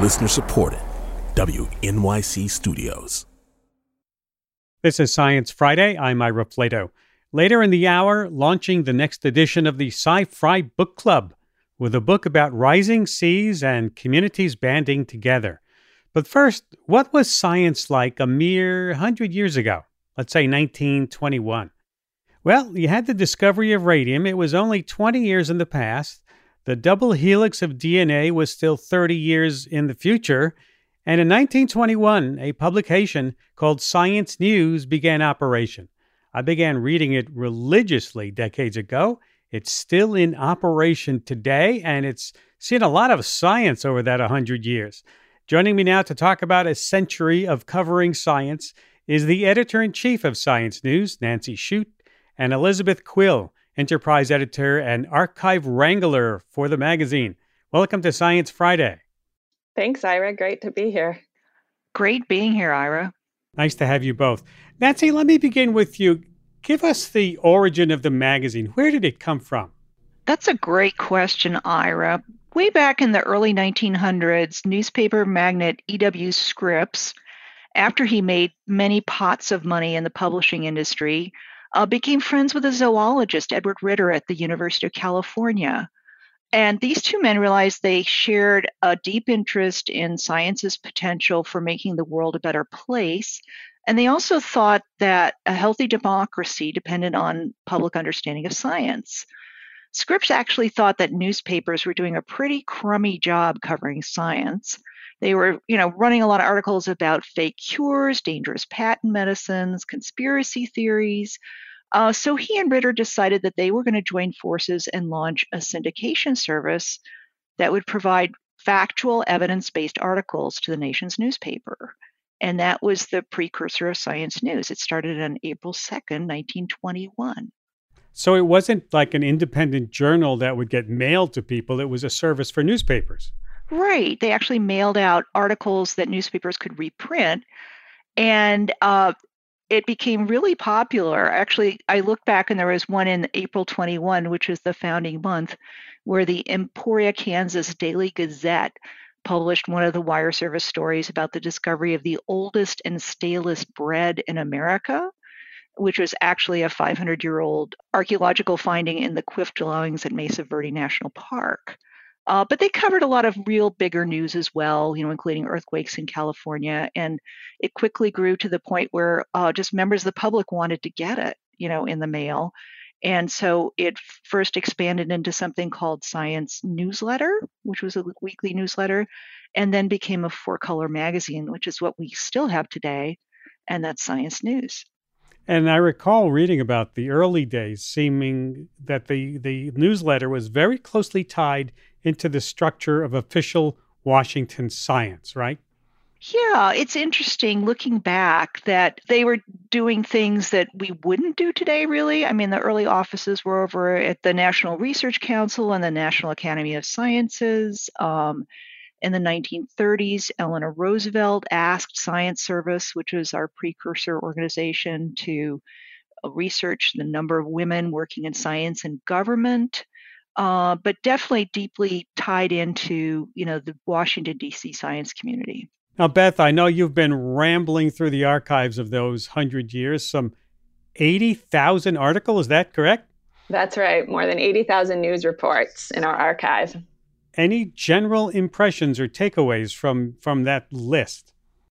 Listener supported. WNYC Studios. This is Science Friday. I'm Ira Flato. Later in the hour, launching the next edition of the Sci-Fi Book Club with a book about rising seas and communities banding together. But first, what was science like a mere 100 years ago? Let's say 1921. Well, you had the discovery of radium. It was only 20 years in the past. The double helix of DNA was still 30 years in the future. And in 1921, a publication called Science News began operation. I began reading it religiously decades ago. It's still in operation today, and it's seen a lot of science over that 100 years. Joining me now to talk about a century of covering science is the editor-in-chief of Science News, Nancy Shute, and Elizabeth Quill, enterprise editor and archive wrangler for the magazine. Welcome to Science Friday. Thanks, Ira. Great to be here. Great being here, Ira. Nice to have you both. Nancy, let me begin with you. Give us the origin of the magazine. Where did it come from? That's a great question, Ira. Way back in the early 1900s, newspaper magnate E.W. Scripps, after he made many pots of money in the publishing industry, became friends with a zoologist, Edward Ritter, at the University of California. And these two men realized they shared a deep interest in science's potential for making the world a better place. And they also thought that a healthy democracy depended on public understanding of science. Scripps actually thought that newspapers were doing a pretty crummy job covering science. They were, running a lot of articles about fake cures, dangerous patent medicines, conspiracy theories. So he and Ritter decided that they were going to join forces and launch a syndication service that would provide factual, evidence-based articles to the nation's newspaper. And that was the precursor of Science News. It started on April 2nd, 1921. So it wasn't like an independent journal that would get mailed to people. It was a service for newspapers. Right. They actually mailed out articles that newspapers could reprint. And it became really popular. Actually, I looked back and there was one in April 21, which was the founding month, where the Emporia, Kansas Daily Gazette published one of the wire service stories about the discovery of the oldest and stalest bread in America, which was actually a 500-year-old archaeological finding in the Quiff Dwellings at Mesa Verde National Park. But they covered a lot of real bigger news as well, including earthquakes in California. And it quickly grew to the point where just members of the public wanted to get it, in the mail. And so it first expanded into something called Science Newsletter, which was a weekly newsletter, and then became a four-color magazine, which is what we still have today, and that's Science News. And I recall reading about the early days, seeming that the newsletter was very closely tied into the structure of official Washington science, right? Yeah, it's interesting looking back that they were doing things that we wouldn't do today, really. I mean, the early offices were over at the National Research Council and the National Academy of Sciences. In the 1930s, Eleanor Roosevelt asked Science Service, which was our precursor organization, to research the number of women working in science and government, but definitely deeply tied into, the Washington, D.C. science community. Now, Beth, I know you've been rambling through the archives of those 100 years, some 80,000 articles, is that correct? That's right. More than 80,000 news reports in our archive. Any general impressions or takeaways from that list?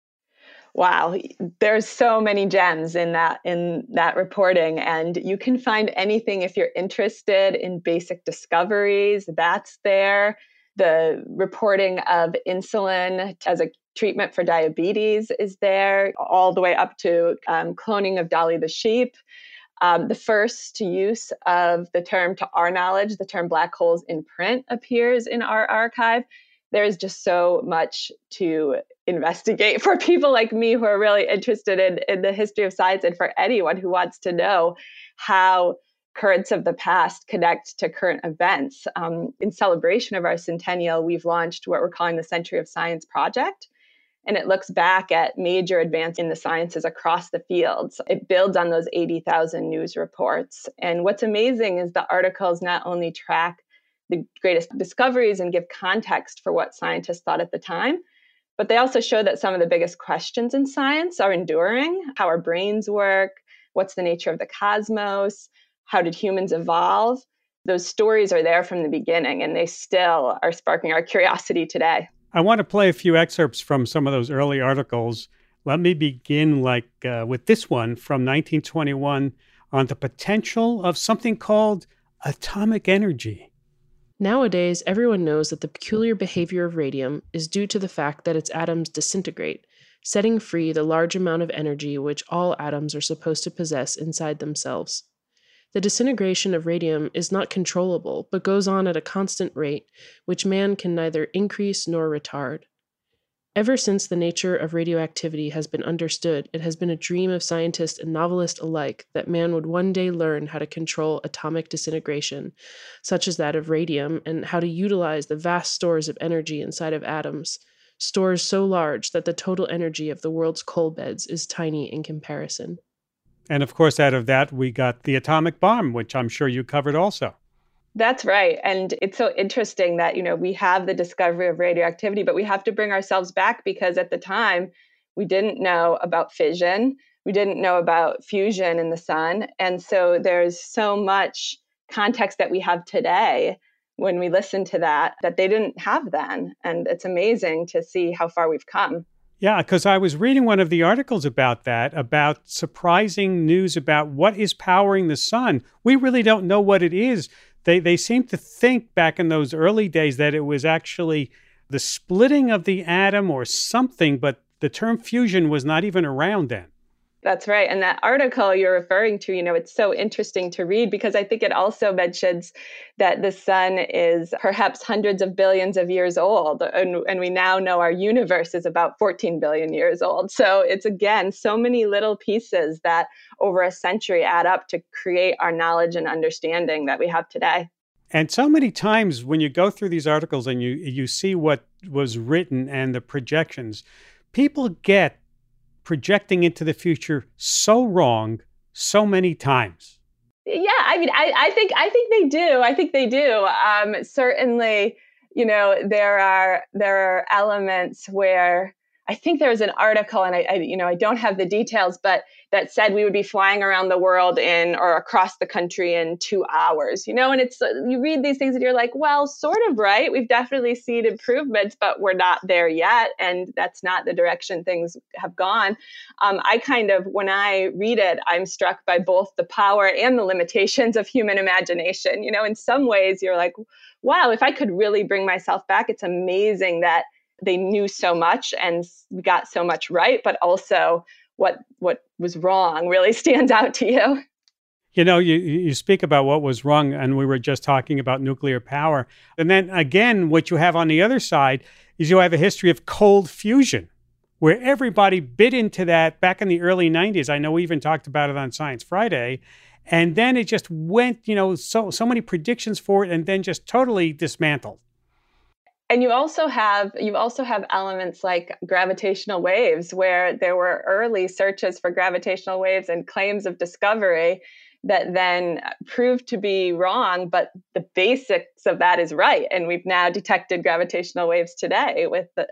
Wow, there's so many gems in that reporting, and you can find anything if you're interested in basic discoveries. That's there. The reporting of insulin as a treatment for diabetes is there, all the way up to cloning of Dolly the sheep. The first use of the term, to our knowledge, the term black holes in print appears in our archive. There is just so much to investigate for people like me who are really interested in the history of science, and for anyone who wants to know how currents of the past connect to current events. In celebration of our centennial, we've launched what we're calling the Century of Science Project. And it looks back at major advances in the sciences across the fields. It builds on those 80,000 news reports. And what's amazing is the articles not only track the greatest discoveries and give context for what scientists thought at the time, But they also show that some of the biggest questions in science are enduring: how our brains work, what's the nature of the cosmos, how did humans evolve. Those stories are there from the beginning, and they still are sparking our curiosity today. I want to play a few excerpts from some of those early articles. Let me begin with this one from 1921 on the potential of something called atomic energy. Nowadays, everyone knows that the peculiar behavior of radium is due to the fact that its atoms disintegrate, setting free the large amount of energy which all atoms are supposed to possess inside themselves. The disintegration of radium is not controllable, but goes on at a constant rate, which man can neither increase nor retard. Ever since the nature of radioactivity has been understood, it has been a dream of scientist and novelist alike that man would one day learn how to control atomic disintegration, such as that of radium, and how to utilize the vast stores of energy inside of atoms, stores so large that the total energy of the world's coal beds is tiny in comparison. And of course, out of that, we got the atomic bomb, which I'm sure you covered also. That's right. And it's so interesting that, we have the discovery of radioactivity, but we have to bring ourselves back, because at the time we didn't know about fission. We didn't know about fusion in the sun. And so there's so much context that we have today when we listen to that they didn't have then. And it's amazing to see how far we've come. Yeah, because I was reading one of the articles about that, about surprising news about what is powering the sun. We really don't know what it is. They seem to think back in those early days that it was actually the splitting of the atom or something, but the term fusion was not even around then. That's right. And that article you're referring to, it's so interesting to read, because I think it also mentions that the sun is perhaps hundreds of billions of years old. And we now know our universe is about 14 billion years old. So it's, again, so many little pieces that over a century add up to create our knowledge and understanding that we have today. And so many times when you go through these articles and you see what was written and the projections, people get projecting into the future so wrong so many times. Yeah, I think they do. I think they do. Certainly, there are elements where I think there was an article, and I don't have the details, but that said we would be flying around the world or across the country in 2 hours. And it's, you read these things and you're like, well, sort of right. We've definitely seen improvements, but we're not there yet, and that's not the direction things have gone. When I read it, I'm struck by both the power and the limitations of human imagination. In some ways, you're like, wow, if I could really bring myself back, it's amazing that they knew so much and got so much right, but also what was wrong really stands out to you. You speak about what was wrong, and we were just talking about nuclear power. And then again, what you have on the other side is you have a history of cold fusion, where everybody bit into that back in the early 90s. I know we even talked about it on Science Friday. And then it just went, so many predictions for it, and then just totally dismantled. And you also have elements like gravitational waves, where there were early searches for gravitational waves and claims of discovery that then proved to be wrong, but the basics of that is right. And we've now detected gravitational waves today with the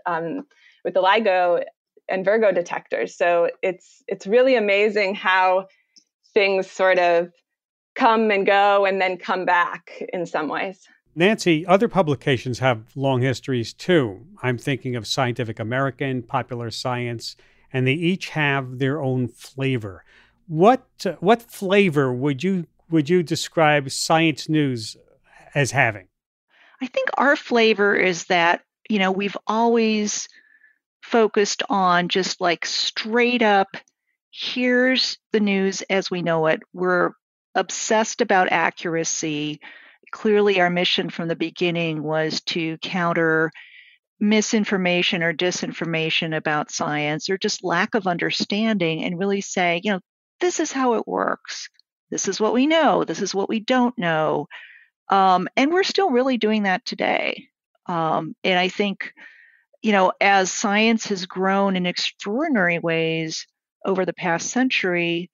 LIGO and Virgo detectors. So it's really amazing how things sort of come and go and then come back in some ways. Nancy, other publications have long histories too. I'm thinking of Scientific American, Popular Science, and they each have their own flavor. What flavor would you describe Science News as having? I think our flavor is that, we've always focused on just like straight up, here's the news as we know it. We're obsessed about accuracy. Clearly, our mission from the beginning was to counter misinformation or disinformation about science, or just lack of understanding, and really say, this is how it works. This is what we know. This is what we don't know. And we're still really doing that today. And I think, as science has grown in extraordinary ways over the past century,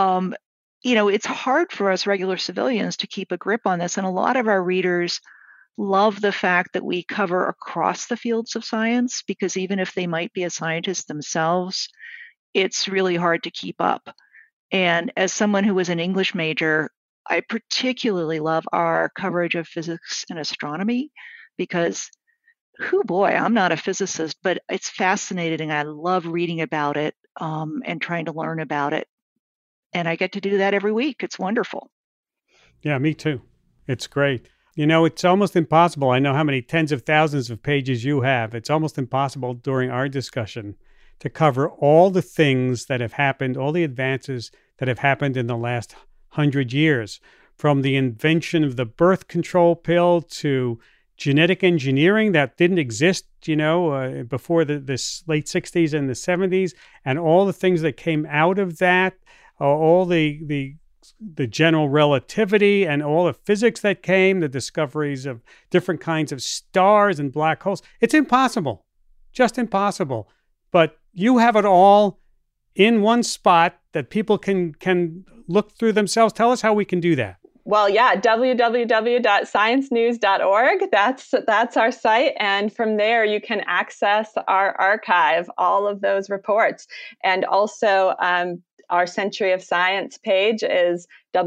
it's hard for us regular civilians to keep a grip on this. And a lot of our readers love the fact that we cover across the fields of science, because even if they might be a scientist themselves, it's really hard to keep up. And as someone who was an English major, I particularly love our coverage of physics and astronomy because, I'm not a physicist, but it's fascinating. I love reading about it and trying to learn about it. And I get to do that every week. It's wonderful. Yeah, me too. It's great. It's almost impossible. I know how many tens of thousands of pages you have. It's almost impossible during our discussion to cover all the things that have happened, all the advances that have happened in the last 100 years, from the invention of the birth control pill to genetic engineering that didn't exist, before the late 60s and the 70s, and all the things that came out of that, all the general relativity and all the physics that came, the discoveries of different kinds of stars and black holes. It's impossible, just impossible. But you have it all in one spot that people can look through themselves. Tell us how we can do that. Well, yeah, www.sciencenews.org. That's our site. And from there, you can access our archive, all of those reports. And also, our Century of Science page is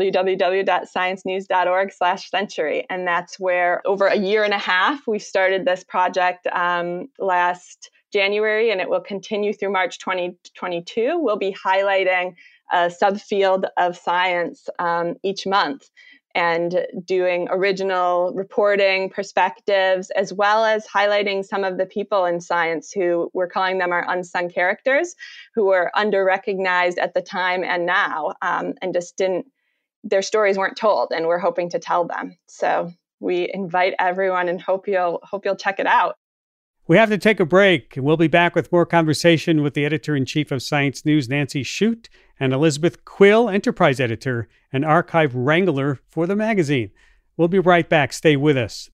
www.sciencenews.org/century. And that's where, over a year and a half, we started this project last January, and it will continue through March 2022. We'll be highlighting a subfield of science each month and doing original reporting perspectives, as well as highlighting some of the people in science who we're calling them our unsung characters, who were under-recognized at the time and now, and just their stories weren't told, and we're hoping to tell them. So we invite everyone and hope you'll check it out. We have to take a break, and we'll be back with more conversation with the editor-in-chief of Science News, Nancy Shute, and Elizabeth Quill, enterprise editor and archive wrangler for the magazine. We'll be right back. Stay with us.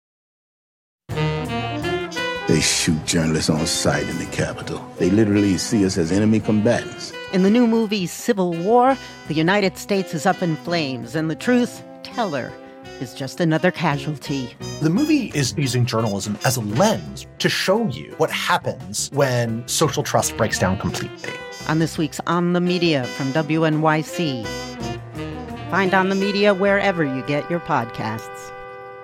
They shoot journalists on sight in the Capitol. They literally see us as enemy combatants. In the new movie Civil War, the United States is up in flames, and the truth teller is just another casualty. The movie is using journalism as a lens to show you what happens when social trust breaks down completely. On this week's On the Media from WNYC. Find On the Media wherever you get your podcasts.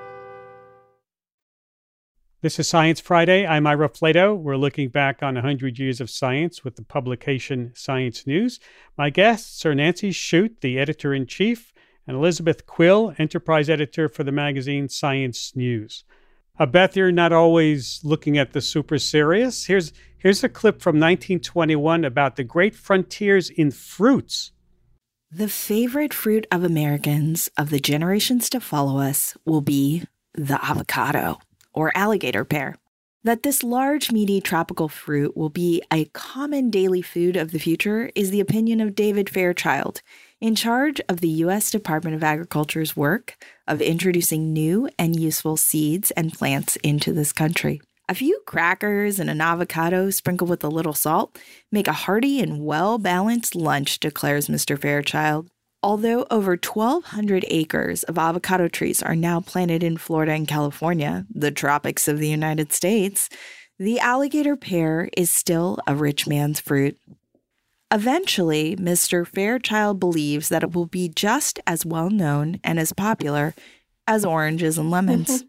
This is Science Friday. I'm Ira Flatow. We're looking back on 100 years of science with the publication Science News. My guests are Nancy Shute, the editor-in-chief, and Elizabeth Quill, enterprise editor for the magazine Science News. Beth, you're not always looking at the super serious. Here's a clip from 1921 about the great frontiers in fruits. The favorite fruit of Americans of the generations to follow us will be the avocado, or alligator pear. That this large, meaty tropical fruit will be a common daily food of the future is the opinion of David Fairchild, in charge of the U.S. Department of Agriculture's work of introducing new and useful seeds and plants into this country. A few crackers and an avocado sprinkled with a little salt make a hearty and well-balanced lunch, declares Mr. Fairchild. Although over 1,200 acres of avocado trees are now planted in Florida and California, the tropics of the United States, the alligator pear is still a rich man's fruit. Eventually, Mr. Fairchild believes that it will be just as well known and as popular as oranges and lemons.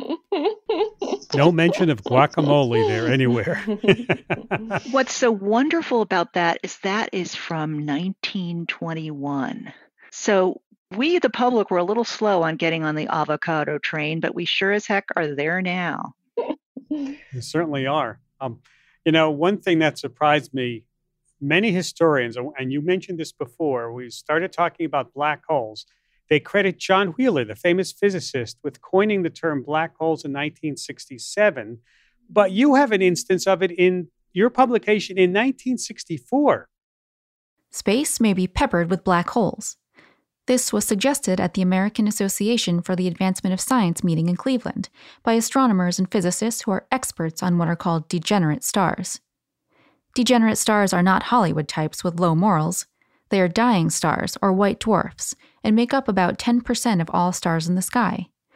No mention of guacamole there anywhere. What's so wonderful about that is from 1921. So we, the public, were a little slow on getting on the avocado train, but we sure as heck are there now. You certainly are. One thing that surprised me, many historians, and you mentioned this before, we started talking about black holes. They credit John Wheeler, the famous physicist, with coining the term black holes in 1967. But you have an instance of it in your publication in 1964. Space may be peppered with black holes. This was suggested at the American Association for the Advancement of Science meeting in Cleveland by astronomers and physicists who are experts on what are called degenerate stars. Degenerate stars are not Hollywood types with low morals. They are dying stars, or white dwarfs, and make up about 10% of all stars in the sky.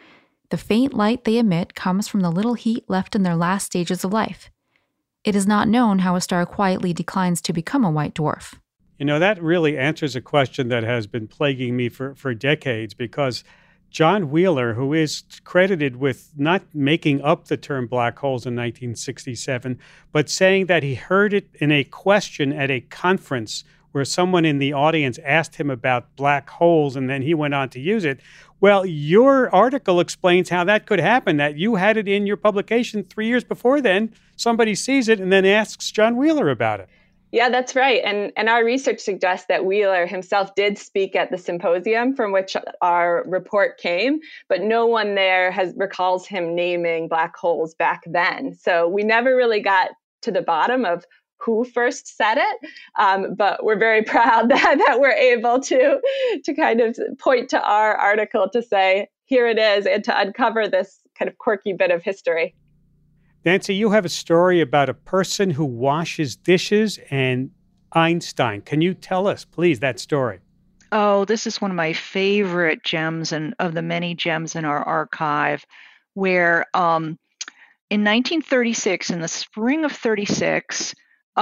The faint light they emit comes from the little heat left in their last stages of life. It is not known how a star quietly declines to become a white dwarf. You know, that really answers a question that has been plaguing me for decades, because John Wheeler, who is credited with not making up the term black holes in 1967, but saying that he heard it in a question at a conference where someone in the audience asked him about black holes, and then he went on to use it. Well, your article explains how that could happen, that you had it in your publication 3 years before then. Somebody sees it and then asks John Wheeler about it. Yeah, that's right. And our research suggests that Wheeler himself did speak at the symposium from which our report came, but no one there recalls him naming black holes back then. So we never really got to the bottom of who first said it, but we're very proud that we're able to kind of point to our article to say, here it is, and to uncover this kind of quirky bit of history. Nancy, you have a story about a person who washes dishes and Einstein. Can you tell us, please, that story? Oh, this is one of my favorite gems and of the many gems in our archive, where in 1936, in the spring of 36,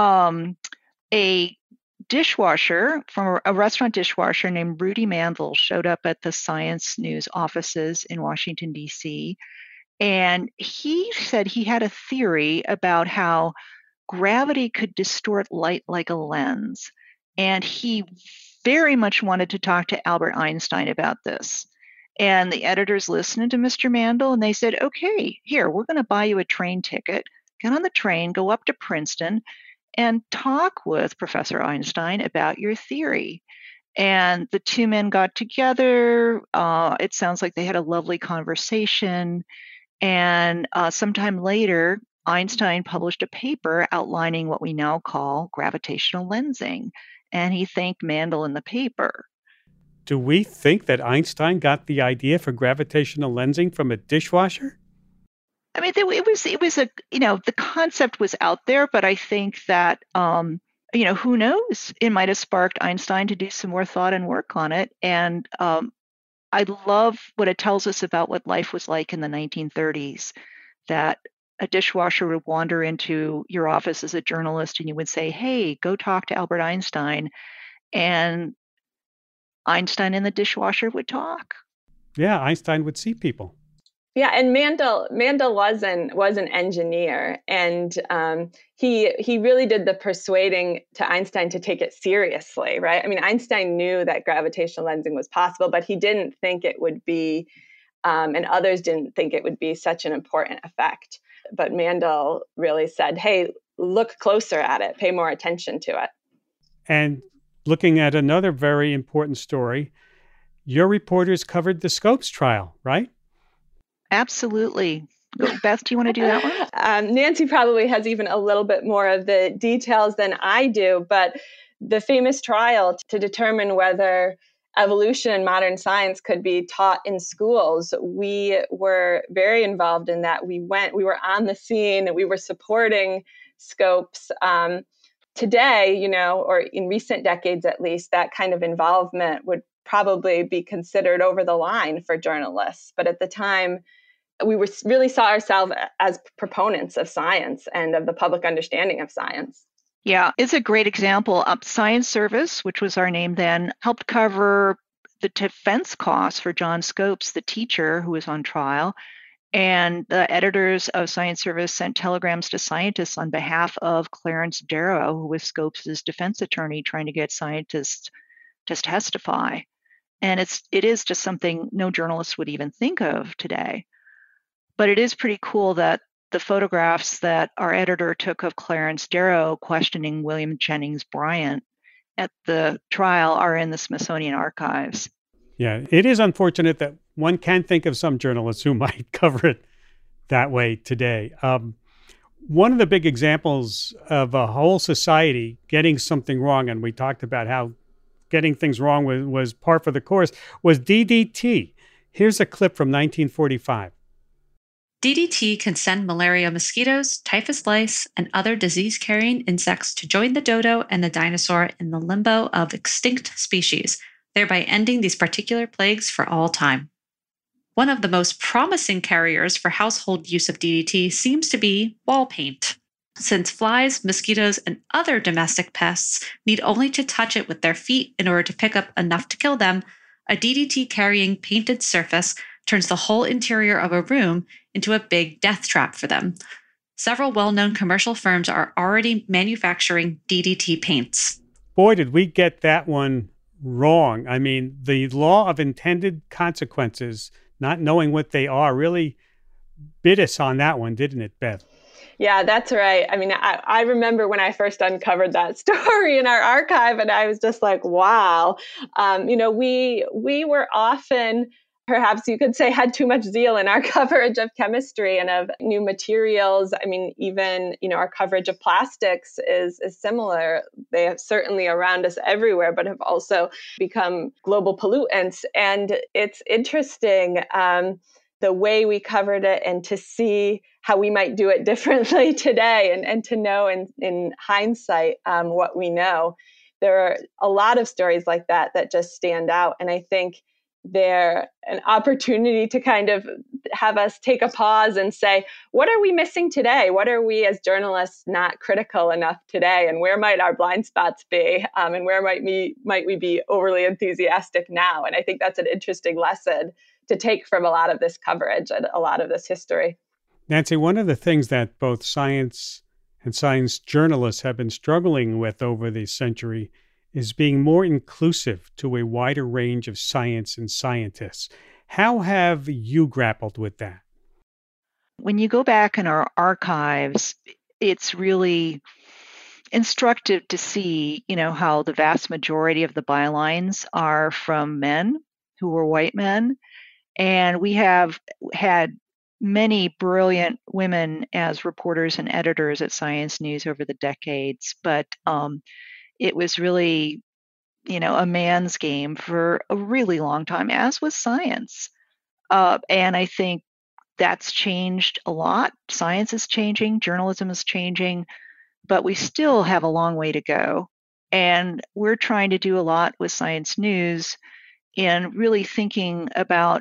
a dishwasher from a restaurant dishwasher named Rudy Mandel showed up at the Science News offices in Washington, D.C., and he said he had a theory about how gravity could distort light like a lens. And he very much wanted to talk to Albert Einstein about this. And the editors listened to Mr. Mandel and they said, okay, here, we're going to buy you a train ticket. Get on the train, go up to Princeton, and talk with Professor Einstein about your theory. And the two men got together. It sounds like they had a lovely conversation. And sometime later, Einstein published a paper outlining what we now call gravitational lensing. And he thanked Mandel in the paper. Do we think that Einstein got the idea for gravitational lensing from a dishwasher? I mean, it was a, the concept was out there, but I think that, who knows? It might have sparked Einstein to do some more thought and work on it. And I love what it tells us about what life was like in the 1930s, that a dishwasher would wander into your office as a journalist and you would say, hey, go talk to Albert Einstein. And Einstein and the dishwasher would talk. Yeah, Einstein would see people. Yeah, and Mandel was an engineer, and he really did the persuading to Einstein to take it seriously, right? I mean, Einstein knew that gravitational lensing was possible, but he didn't think it would be, and others didn't think it would be such an important effect. But Mandel really said, hey, look closer at it, pay more attention to it. And looking at another very important story, your reporters covered the Scopes trial, right? Absolutely. Beth, do you want to do that one? Nancy probably has even a little bit more of the details than I do, but the famous trial to determine whether evolution and modern science could be taught in schools, we were very involved in that. We were on the scene, we were supporting Scopes. Today, or in recent decades at least, that kind of involvement would probably be considered over the line for journalists. But at the time, we really saw ourselves as proponents of science and of the public understanding of science. Yeah, it's a great example. Science Service, which was our name then, helped cover the defense costs for John Scopes, the teacher who was on trial. And the editors of Science Service sent telegrams to scientists on behalf of Clarence Darrow, who was Scopes' defense attorney, trying to get scientists to testify. And it is just something no journalist would even think of today. But it is pretty cool that the photographs that our editor took of Clarence Darrow questioning William Jennings Bryan at the trial are in the Smithsonian archives. Yeah, it is unfortunate that one can think of some journalists who might cover it that way today. One of the big examples of a whole society getting something wrong, and we talked about how getting things wrong was par for the course, was DDT. Here's a clip from 1945. DDT can send malaria mosquitoes, typhus lice, and other disease-carrying insects to join the dodo and the dinosaur in the limbo of extinct species, thereby ending these particular plagues for all time. One of the most promising carriers for household use of DDT seems to be wall paint. Since flies, mosquitoes, and other domestic pests need only to touch it with their feet in order to pick up enough to kill them, a DDT-carrying painted surface turns the whole interior of a room into a big death trap for them. Several well-known commercial firms are already manufacturing DDT paints. Boy, did we get that one wrong. I mean, the law of intended consequences, not knowing what they are, really bit us on that one, didn't it, Beth? Yeah, that's right. I mean, I remember when I first uncovered that story in our archive, and I was just like, wow. We were often, perhaps you could say, had too much zeal in our coverage of chemistry and of new materials. I mean, even, our coverage of plastics is similar. They have certainly around us everywhere, but have also become global pollutants. And it's interesting the way we covered it and to see how we might do it differently today and to know in hindsight what we know. There are a lot of stories like that just stand out. And I think they're an opportunity to kind of have us take a pause and say, what are we missing today? What are we as journalists not critical enough today? And where might our blind spots be? And where might we be overly enthusiastic now? And I think that's an interesting lesson to take from a lot of this coverage and a lot of this history. Nancy, one of the things that both science and science journalists have been struggling with over the century is being more inclusive to a wider range of science and scientists. How have you grappled with that? When you go back in our archives, it's really instructive to see, how the vast majority of the bylines are from men who were white men. And we have had many brilliant women as reporters and editors at Science News over the decades, but it was really, a man's game for a really long time, as was science. And I think that's changed a lot. Science is changing, journalism is changing, but we still have a long way to go. And we're trying to do a lot with Science News in really thinking about,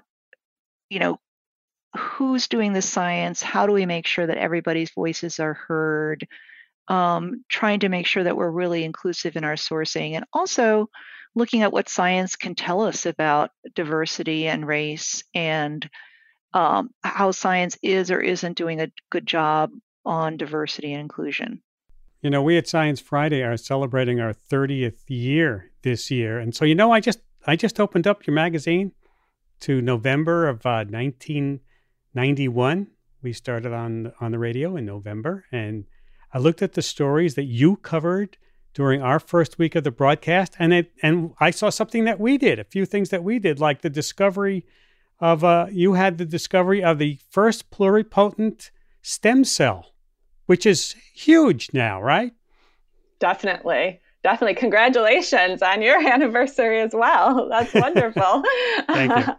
who's doing the science? How do we make sure that everybody's voices are heard? Trying to make sure that we're really inclusive in our sourcing, and also looking at what science can tell us about diversity and race, and how science is or isn't doing a good job on diversity and inclusion. We at Science Friday are celebrating our 30th year this year. And so, I just opened up your magazine to November of 1991. We started on the radio in November, and I looked at the stories that you covered during our first week of the broadcast, and I saw something that we did, a few things that we did, like the discovery of, you had the discovery of the first pluripotent stem cell, which is huge now, right? Definitely. Congratulations on your anniversary as well. That's wonderful. Thank you.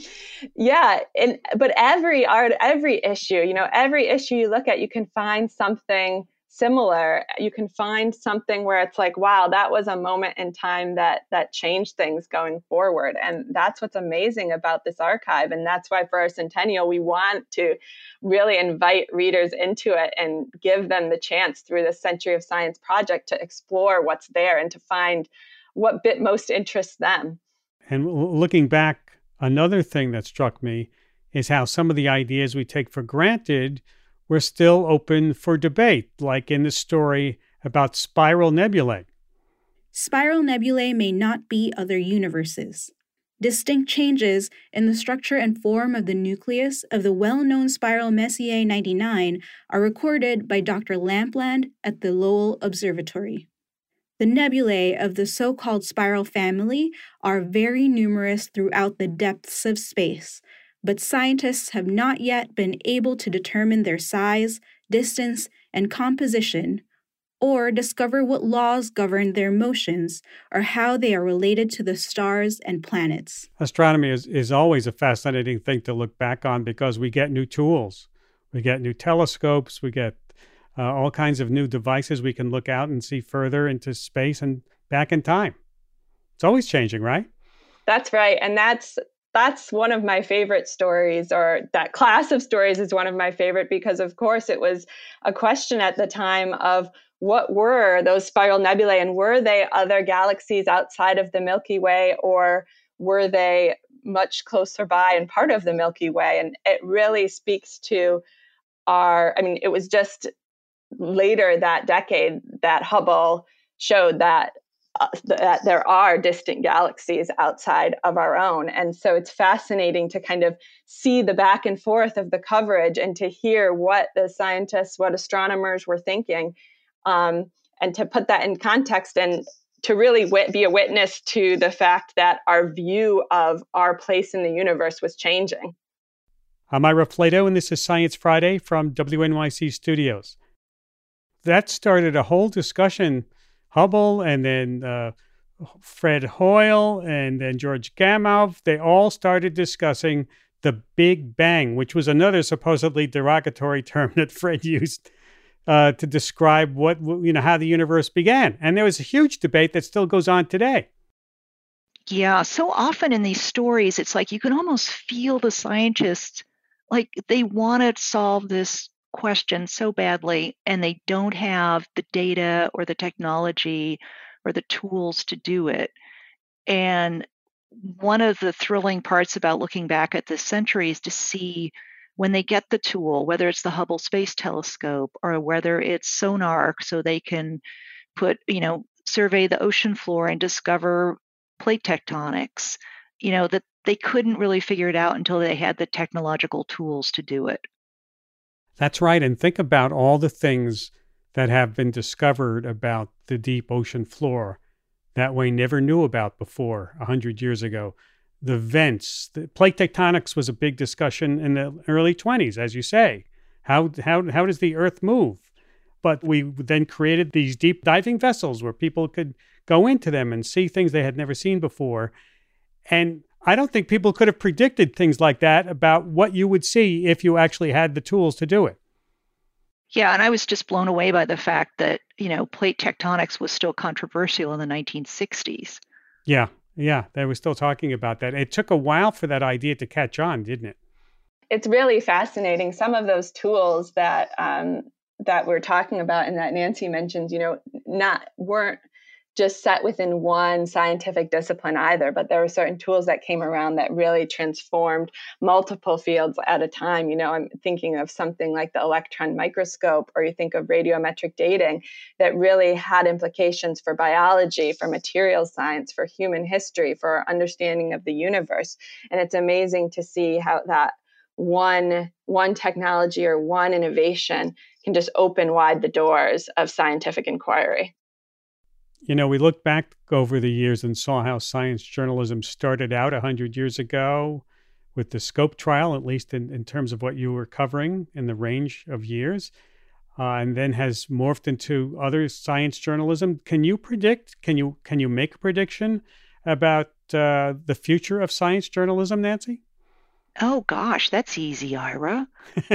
But every issue, every issue you look at, you can find something similar. You can find something where it's like, wow, that was a moment in time that changed things going forward. And that's what's amazing about this archive. And that's why for our centennial, we want to really invite readers into it and give them the chance through the Century of Science project to explore what's there and to find what bit most interests them. And looking back, another thing that struck me is how some of the ideas we take for granted were still open for debate, like in the story about spiral nebulae. Spiral nebulae may not be other universes. Distinct changes in the structure and form of the nucleus of the well-known spiral Messier 99 are recorded by Dr. Lampland at the Lowell Observatory. The nebulae of the so-called spiral family are very numerous throughout the depths of space, but scientists have not yet been able to determine their size, distance, and composition, or discover what laws govern their motions, or how they are related to the stars and planets. Astronomy is always a fascinating thing to look back on because we get new tools. We get new telescopes. We get all kinds of new devices. We can look out and see further into space and back in time. It's always changing, right? That's right. And that's that's one of my favorite stories, or that class of stories is one of my favorite, because of course it was a question at the time of what were those spiral nebulae, and were they other galaxies outside of the Milky Way, or were they much closer by and part of the Milky Way? And it really speaks to it was just later that decade that Hubble showed that there are distant galaxies outside of our own. And so it's fascinating to kind of see the back and forth of the coverage and to hear what the scientists, what astronomers were thinking, and to put that in context and to really be a witness to the fact that our view of our place in the universe was changing. I'm Ira Flatow, and this is Science Friday from WNYC Studios. That started a whole discussion. Hubble, and then Fred Hoyle, and then George Gamow, they all started discussing the Big Bang, which was another supposedly derogatory term that Fred used to describe how the universe began. And there was a huge debate that still goes on today. Yeah, so often in these stories, it's like you can almost feel the scientists, like they want to solve this question so badly, and they don't have the data or the technology or the tools to do it. And one of the thrilling parts about looking back at this century is to see when they get the tool, whether it's the Hubble Space Telescope or whether it's sonar, so they can survey the ocean floor and discover plate tectonics, that they couldn't really figure it out until they had the technological tools to do it. That's right. And think about all the things that have been discovered about the deep ocean floor that we never knew about before 100 years ago. The vents, the plate tectonics was a big discussion in the early 20s, as you say. How does the Earth move? But we then created these deep diving vessels where people could go into them and see things they had never seen before. And I don't think people could have predicted things like that about what you would see if you actually had the tools to do it. Yeah, and I was just blown away by the fact that, plate tectonics was still controversial in the 1960s. Yeah, they were still talking about that. It took a while for that idea to catch on, didn't it? It's really fascinating. Some of those tools that we're talking about and that Nancy mentioned, weren't just set within one scientific discipline either, but there were certain tools that came around that really transformed multiple fields at a time. I'm thinking of something like the electron microscope, or you think of radiometric dating, that really had implications for biology, for materials science, for human history, for our understanding of the universe. And it's amazing to see how that one technology or one innovation can just open wide the doors of scientific inquiry. We looked back over the years and saw how science journalism started out 100 years ago with the Scope trial, at least in terms of what you were covering in the range of years, and then has morphed into other science journalism. Can you predict, can you make a prediction about the future of science journalism, Nancy? Oh, gosh, that's easy, Ira.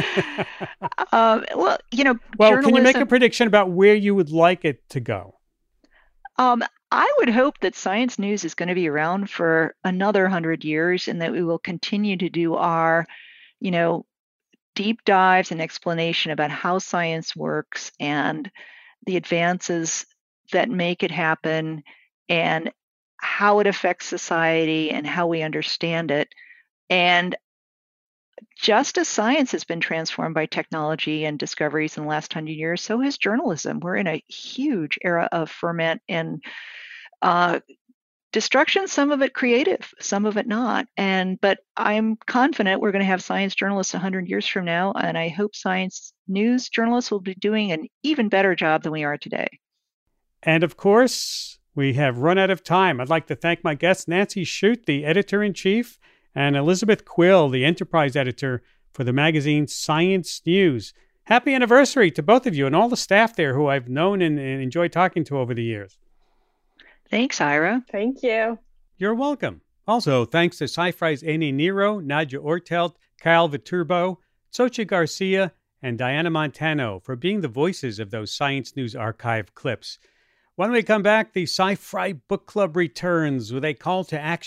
Well, can you make a prediction about where you would like it to go? I would hope that science news is going to be around for another 100 years, and that we will continue to do our, deep dives and explanation about how science works and the advances that make it happen and how it affects society and how we understand it. And just as science has been transformed by technology and discoveries in the last 100 years, so has journalism. We're in a huge era of ferment and destruction, some of it creative, some of it not. But I'm confident we're going to have science journalists 100 years from now, and I hope science news journalists will be doing an even better job than we are today. And of course, we have run out of time. I'd like to thank my guests, Nancy Shute, the editor-in-chief, and Elizabeth Quill, the enterprise editor for the magazine Science News. Happy anniversary to both of you and all the staff there who I've known and enjoyed talking to over the years. Thanks, Ira. Thank you. You're welcome. Also, thanks to Sci-Fi's Amy Nero, Nadja Ortelt, Kyle Viterbo, Xochitl Garcia, and Diana Montano for being the voices of those Science News archive clips. When we come back, the Sci-Fi Book Club returns with a call to action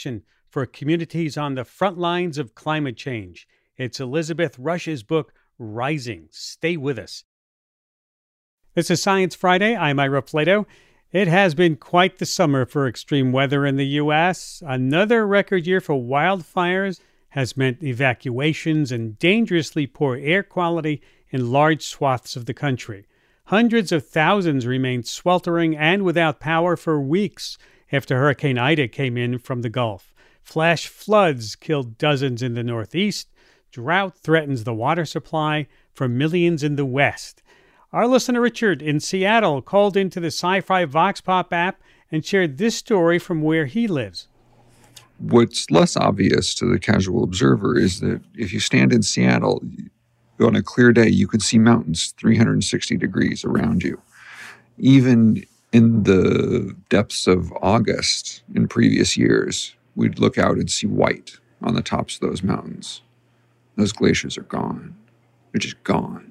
for communities on the front lines of climate change. It's Elizabeth Rush's book, Rising. Stay with us. This is Science Friday. I'm Ira Flatow. It has been quite the summer for extreme weather in the U.S. Another record year for wildfires has meant evacuations and dangerously poor air quality in large swaths of the country. Hundreds of thousands remained sweltering and without power for weeks after Hurricane Ida came in from the Gulf. Flash floods killed dozens in the Northeast. Drought threatens the water supply for millions in the West. Our listener Richard in Seattle called into the Sci-Fi Vox Pop app and shared this story from where he lives. What's less obvious to the casual observer is that if you stand in Seattle, on a clear day, you can see mountains 360 degrees around you. Even in the depths of August in previous years, we'd look out and see white on the tops of those mountains. Those glaciers are gone. They're just gone.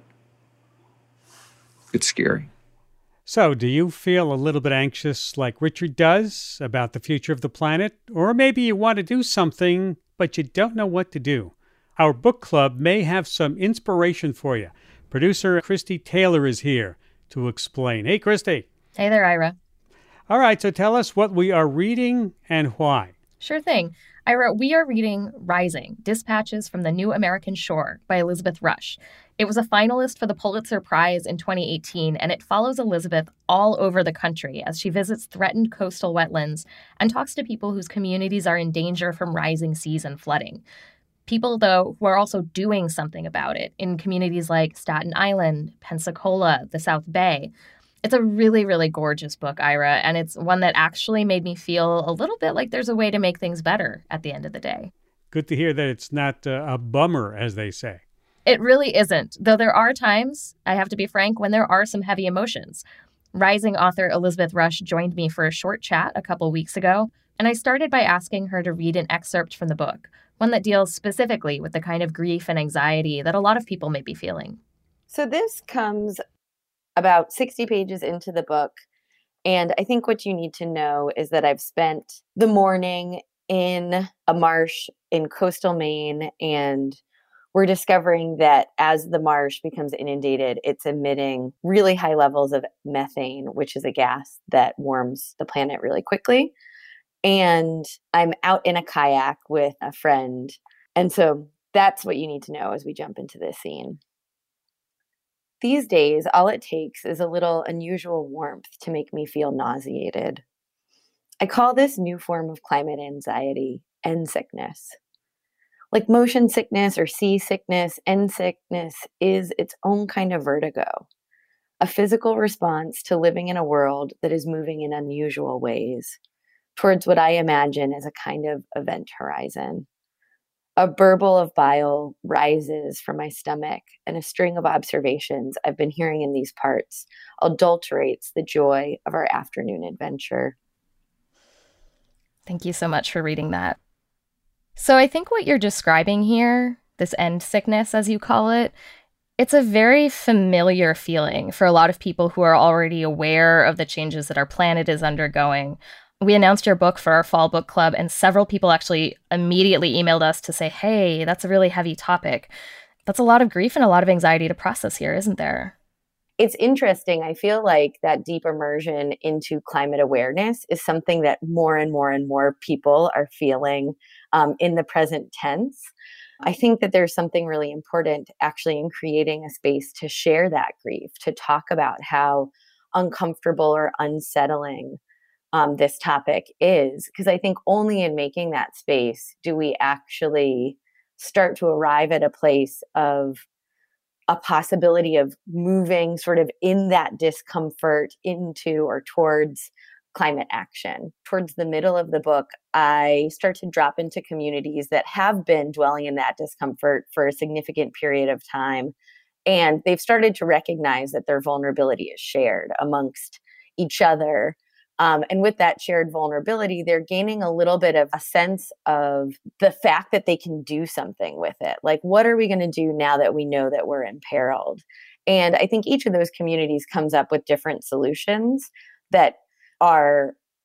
It's scary. So, do you feel a little bit anxious like Richard does about the future of the planet? Or maybe you want to do something, but you don't know what to do? Our book club may have some inspiration for you. Producer Christy Taylor is here to explain. Hey, Christy. Hey there, Ira. All right, so tell us what we are reading and why. Sure thing. Ira, we are reading Rising, Dispatches from the New American Shore by Elizabeth Rush. It was a finalist for the Pulitzer Prize in 2018, and it follows Elizabeth all over the country as she visits threatened coastal wetlands and talks to people whose communities are in danger from rising seas and flooding. People, though, who are also doing something about it in communities like Staten Island, Pensacola, the South Bay. It's a really, really gorgeous book, Ira, and it's one that actually made me feel a little bit like there's a way to make things better at the end of the day. Good to hear that it's not a bummer, as they say. It really isn't, though there are times, I have to be frank, when there are some heavy emotions. Rising author Elizabeth Rush joined me for a short chat a couple weeks ago, and I started by asking her to read an excerpt from the book, one that deals specifically with the kind of grief and anxiety that a lot of people may be feeling. So this comes about 60 pages into the book, and I think what you need to know is that I've spent the morning in a marsh in coastal Maine, and we're discovering that as the marsh becomes inundated, it's emitting really high levels of methane, which is a gas that warms the planet really quickly. And I'm out in a kayak with a friend. And so that's what you need to know as we jump into this scene. These days, all it takes is a little unusual warmth to make me feel nauseated. I call this new form of climate anxiety end sickness. Like motion sickness or seasickness, end sickness is its own kind of vertigo, a physical response to living in a world that is moving in unusual ways towards what I imagine as a kind of event horizon. A burble of bile rises from my stomach, and a string of observations I've been hearing in these parts adulterates the joy of our afternoon adventure. Thank you so much for reading that. So I think what you're describing here, this end sickness, as you call it, it's a very familiar feeling for a lot of people who are already aware of the changes that our planet is undergoing. We announced your book for our fall book club, and several people actually immediately emailed us to say, hey, that's a really heavy topic. That's a lot of grief and a lot of anxiety to process here, isn't there? It's interesting. I feel like that deep immersion into climate awareness is something that more and more and more people are feeling in the present tense. I think that there's something really important actually in creating a space to share that grief, to talk about how uncomfortable or unsettling this topic is. Because I think only in making that space do we actually start to arrive at a place of a possibility of moving sort of in that discomfort into or towards climate action. Towards the middle of the book, I start to drop into communities that have been dwelling in that discomfort for a significant period of time. And they've started to recognize that their vulnerability is shared amongst each other. And with that shared vulnerability, they're gaining a little bit of a sense of the fact that they can do something with it. Like, what are we going to do now that we know that we're imperiled? And I think each of those communities comes up with different solutions that are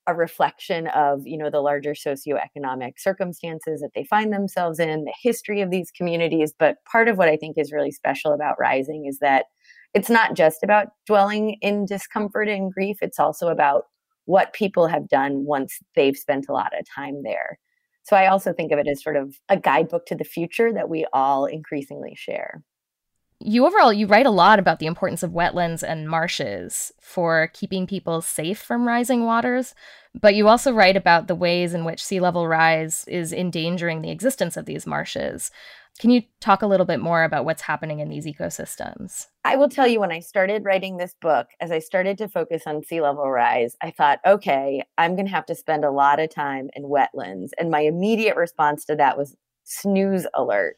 a reflection of, the larger socioeconomic circumstances that they find themselves in, the history of these communities. But part of what I think is really special about Rising is that it's not just about dwelling in discomfort and grief. It's also about what people have done once they've spent a lot of time there. So I also think of it as sort of a guidebook to the future that we all increasingly share. You write a lot about the importance of wetlands and marshes for keeping people safe from rising waters, but you also write about the ways in which sea level rise is endangering the existence of these marshes. Can you talk a little bit more about what's happening in these ecosystems? I will tell you, when I started writing this book, as I started to focus on sea level rise, I thought, okay, I'm going to have to spend a lot of time in wetlands. And my immediate response to that was snooze alert.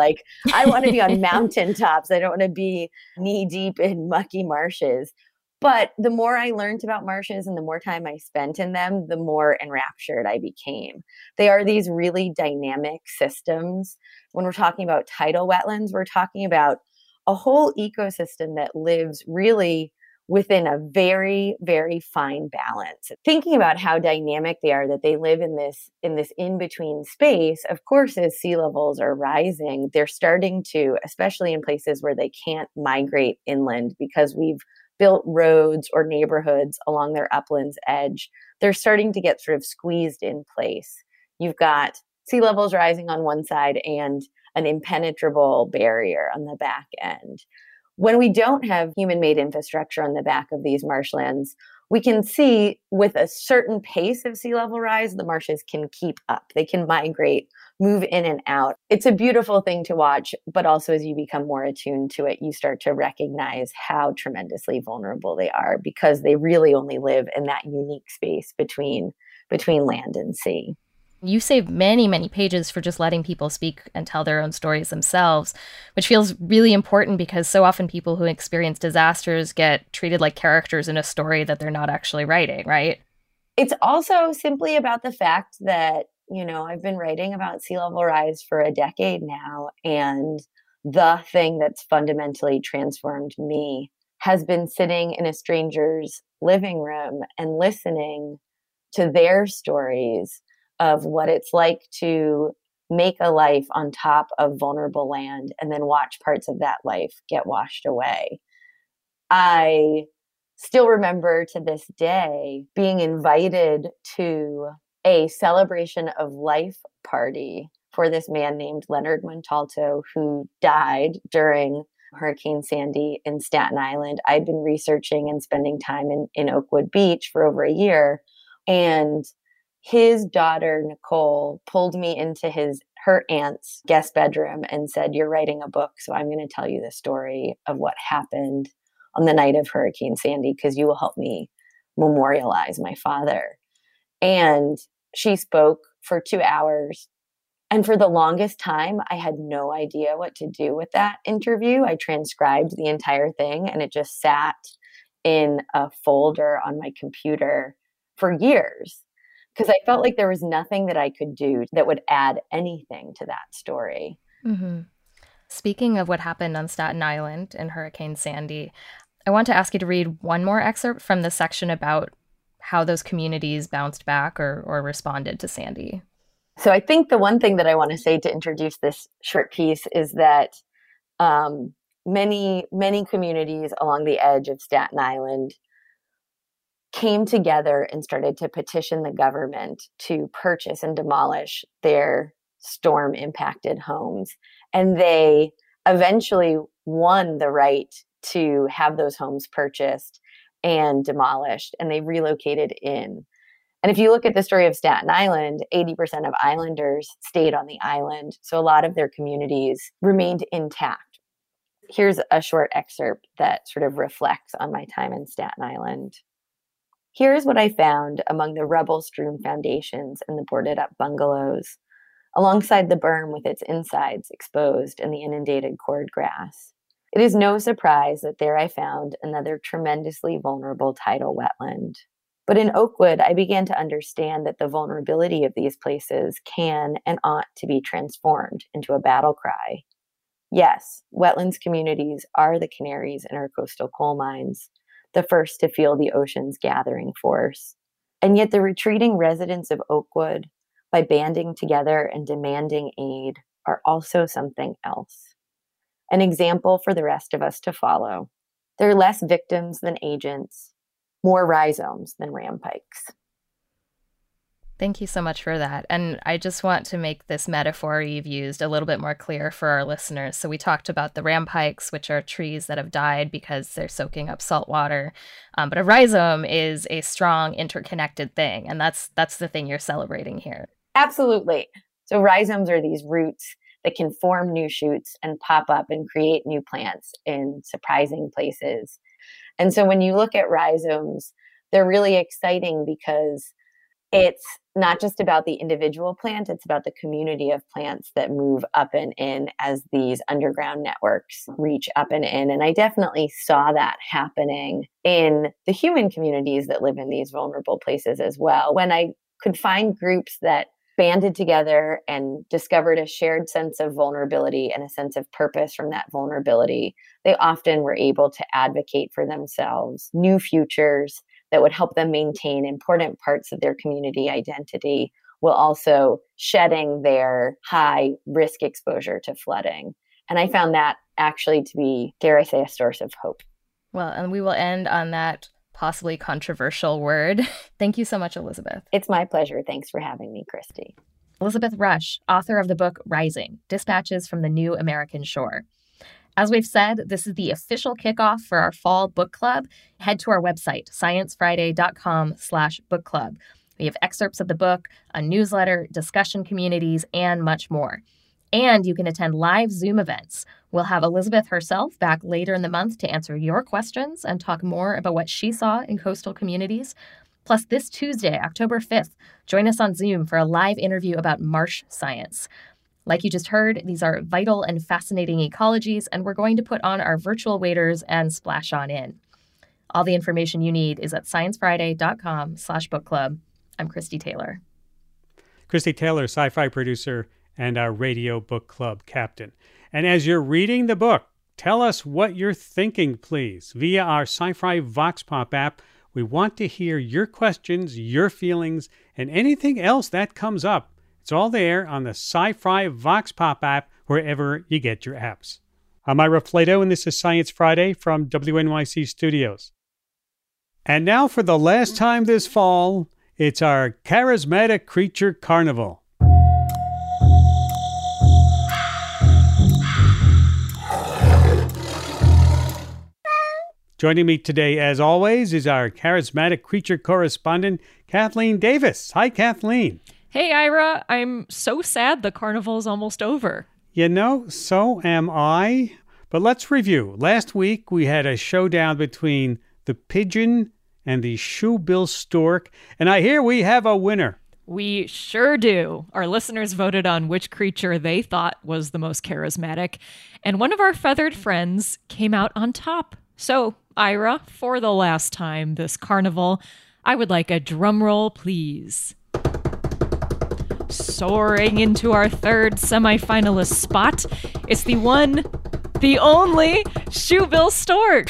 I want to be on mountaintops. I don't want to be knee deep in mucky marshes. But the more I learned about marshes and the more time I spent in them, the more enraptured I became. They are these really dynamic systems. When we're talking about tidal wetlands, we're talking about a whole ecosystem that lives really within a very, very fine balance. Thinking about how dynamic they are, that they live in this in-between space, of course, as sea levels are rising, they're starting to, especially in places where they can't migrate inland because we've built roads or neighborhoods along their uplands edge, they're starting to get sort of squeezed in place. You've got sea levels rising on one side and an impenetrable barrier on the back end. When we don't have human-made infrastructure on the back of these marshlands, we can see with a certain pace of sea level rise, the marshes can keep up. They can migrate, move in and out. It's a beautiful thing to watch, but also as you become more attuned to it, you start to recognize how tremendously vulnerable they are because they really only live in that unique space between land and sea. You save many, many pages for just letting people speak and tell their own stories themselves, which feels really important because so often people who experience disasters get treated like characters in a story that they're not actually writing, right? It's also simply about the fact that, I've been writing about sea level rise for a decade now, and the thing that's fundamentally transformed me has been sitting in a stranger's living room and listening to their stories of what it's like to make a life on top of vulnerable land and then watch parts of that life get washed away. I still remember to this day being invited to a celebration of life party for this man named Leonard Montalto, who died during Hurricane Sandy in Staten Island. I'd been researching and spending time in Oakwood Beach for over a year, and his daughter, Nicole, pulled me into her aunt's guest bedroom and said, "You're writing a book, so I'm going to tell you the story of what happened on the night of Hurricane Sandy because you will help me memorialize my father." And she spoke for 2 hours. And for the longest time, I had no idea what to do with that interview. I transcribed the entire thing, and it just sat in a folder on my computer for years, because I felt like there was nothing that I could do that would add anything to that story. Mm-hmm. Speaking of what happened on Staten Island in Hurricane Sandy, I want to ask you to read one more excerpt from the section about how those communities bounced back or responded to Sandy. So I think the one thing that I want to say to introduce this short piece is that many, many communities along the edge of Staten Island came together and started to petition the government to purchase and demolish their storm-impacted homes. And they eventually won the right to have those homes purchased and demolished, and they relocated in. And if you look at the story of Staten Island, 80% of islanders stayed on the island. So a lot of their communities remained intact. Here's a short excerpt that sort of reflects on my time in Staten Island. "Here's what I found among the rubble-strewn foundations and the boarded-up bungalows, alongside the berm with its insides exposed and the inundated cord grass. It is no surprise that there I found another tremendously vulnerable tidal wetland. But in Oakwood, I began to understand that the vulnerability of these places can and ought to be transformed into a battle cry. Yes, wetlands communities are the canaries in our coastal coal mines, the first to feel the ocean's gathering force. And yet the retreating residents of Oakwood, by banding together and demanding aid, are also something else. An example for the rest of us to follow. They're less victims than agents, more rhizomes than rampikes. Thank you so much for that. And I just want to make this metaphor you've used a little bit more clear for our listeners. So we talked about the rampikes, which are trees that have died because they're soaking up salt water. But a rhizome is a strong, interconnected thing. And that's the thing you're celebrating here. Absolutely. So rhizomes are these roots that can form new shoots and pop up and create new plants in surprising places. And so when you look at rhizomes, they're really exciting because it's not just about the individual plant, it's about the community of plants that move up and in as these underground networks reach up and in. And I definitely saw that happening in the human communities that live in these vulnerable places as well. When I could find groups that banded together and discovered a shared sense of vulnerability and a sense of purpose from that vulnerability, they often were able to advocate for themselves new futures that would help them maintain important parts of their community identity, while also shedding their high risk exposure to flooding. And I found that actually to be, dare I say, a source of hope. Well, and we will end on that possibly controversial word. Thank you so much, Elizabeth. It's my pleasure. Thanks for having me, Christy. Elizabeth Rush, author of the book Rising: Dispatches from the New American Shore. As we've said, this is the official kickoff for our fall book club. Head to our website, sciencefriday.com/book club. We have excerpts of the book, a newsletter, discussion communities, and much more. And you can attend live Zoom events. We'll have Elizabeth herself back later in the month to answer your questions and talk more about what she saw in coastal communities. Plus, this Tuesday, October 5th, join us on Zoom for a live interview about marsh science. Like you just heard, these are vital and fascinating ecologies, and we're going to put on our virtual waders and splash on in. All the information you need is at sciencefriday.com/book club. I'm Christy Taylor. Christy Taylor, sci-fi producer and our radio book club captain. And as you're reading the book, tell us what you're thinking, please, via our Sci-Fi Vox Pop app. We want to hear your questions, your feelings, and anything else that comes up. It's all there on the Sci-Fi Vox Pop app, wherever you get your apps. I'm Ira Flato, and this is Science Friday from WNYC Studios. And now for the last time this fall, it's our Charismatic Creature Carnival. Joining me today, as always, is our Charismatic Creature correspondent, Kathleen Davis. Hi, Kathleen. Hey, Ira. I'm so sad the carnival is almost over. You know, so am I. But let's review. Last week, we had a showdown between the pigeon and the shoebill stork, and I hear we have a winner. We sure do. Our listeners voted on which creature they thought was the most charismatic, and one of our feathered friends came out on top. So, Ira, for the last time this carnival, I would like a drum roll, please. Soaring into our third semifinalist spot, it's the one, the only shoebill stork.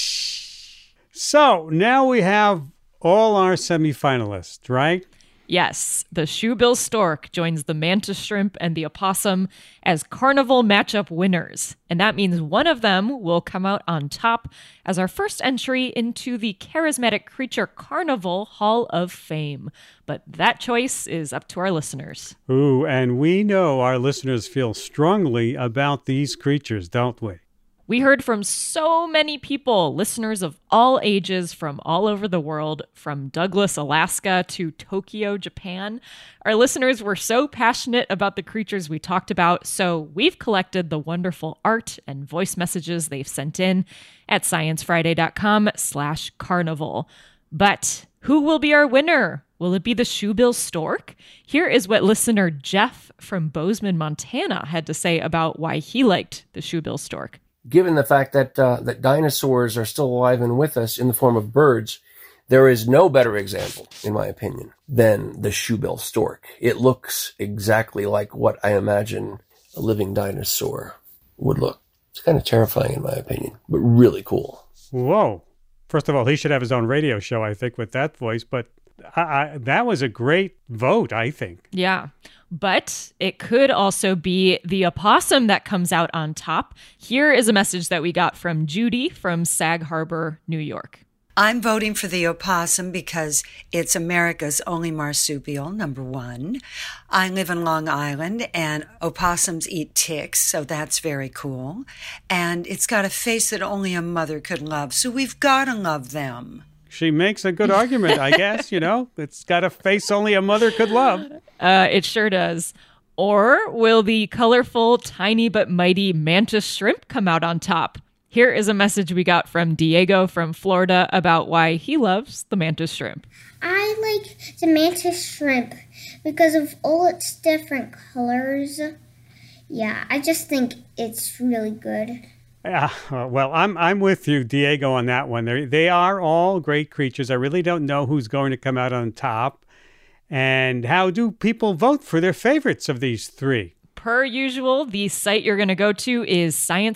So now we have all our semifinalists, right? Yes, the shoebill stork joins the mantis shrimp and the opossum as carnival matchup winners. And that means one of them will come out on top as our first entry into the Charismatic Creature Carnival Hall of Fame. But that choice is up to our listeners. Ooh, and we know our listeners feel strongly about these creatures, don't we? We heard from so many people, listeners of all ages from all over the world, from Douglas, Alaska to Tokyo, Japan. Our listeners were so passionate about the creatures we talked about, so we've collected the wonderful art and voice messages they've sent in at sciencefriday.com/carnival. But who will be our winner? Will it be the shoebill stork? Here is what listener Jeff from Bozeman, Montana had to say about why he liked the shoebill stork. Given the fact that that dinosaurs are still alive and with us in the form of birds, there is no better example, in my opinion, than the shoebill stork. It looks exactly like what I imagine a living dinosaur would look. It's kind of terrifying, in my opinion, but really cool. Whoa. First of all, he should have his own radio show, I think, with that voice. But that was a great vote, I think. Yeah. But it could also be the opossum that comes out on top. Here is a message that we got from Judy from Sag Harbor, New York. I'm voting for the opossum because it's America's only marsupial, number one. I live in Long Island, and opossums eat ticks, so that's very cool. And it's got a face that only a mother could love, so we've got to love them. She makes a good argument, I guess, It's got a face only a mother could love. It sure does. Or will the colorful, tiny but mighty mantis shrimp come out on top? Here is a message we got from Diego from Florida about why he loves the mantis shrimp. I like the mantis shrimp because of all its different colors. Yeah, I just think it's really good. Well, I'm with you, Diego, on that one. They are all great creatures. I really don't know who's going to come out on top. And how do people vote for their favorites of these three? Per usual, the site you're going to go to is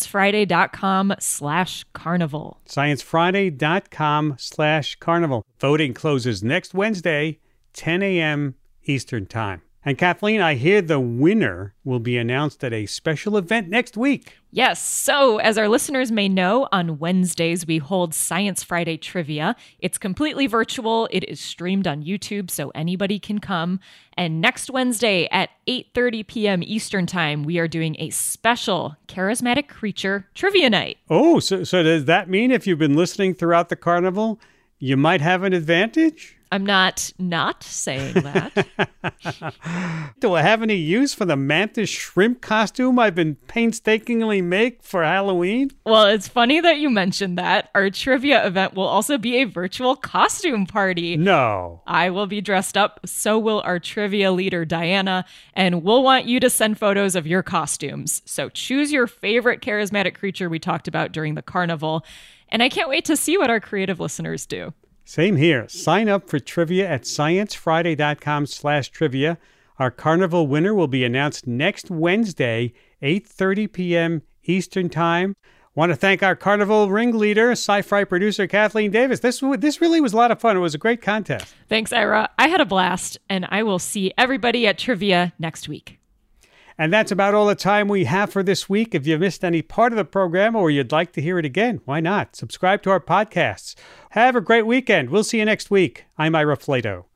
sciencefriday.com/carnival. Sciencefriday.com/carnival. Voting closes next Wednesday, 10 a.m. Eastern Time. And Kathleen, I hear the winner will be announced at a special event next week. Yes. So, as our listeners may know, on Wednesdays, we hold Science Friday Trivia. It's completely virtual. It is streamed on YouTube, so anybody can come. And next Wednesday at 8:30 p.m. Eastern Time, we are doing a special Charismatic Creature Trivia Night. Oh, so does that mean if you've been listening throughout the carnival, you might have an advantage? I'm not saying that. Do I have any use for the mantis shrimp costume I've been painstakingly make for Halloween? Well, it's funny that you mentioned that. Our trivia event will also be a virtual costume party. No. I will be dressed up, so will our trivia leader, Diana, and we'll want you to send photos of your costumes. So choose your favorite charismatic creature we talked about during the carnival, and I can't wait to see what our creative listeners do. Same here. Sign up for trivia at sciencefriday.com/trivia. Our carnival winner will be announced next Wednesday, 8:30 p.m. Eastern Time. Want to thank our carnival ringleader, Sci-Fi producer Kathleen Davis. This really was a lot of fun. It was a great contest. Thanks, Ira. I had a blast, and I will see everybody at trivia next week. And that's about all the time we have for this week. If you missed any part of the program or you'd like to hear it again, why not? Subscribe to our podcasts. Have a great weekend. We'll see you next week. I'm Ira Flato.